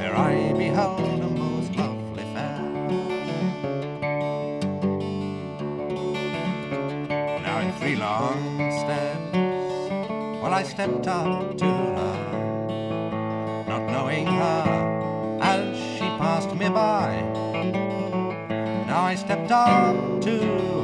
where I beheld a most lovely fair. Now in 3 long steps, well, I stepped up to her, not knowing her as she passed me by. Now I stepped up to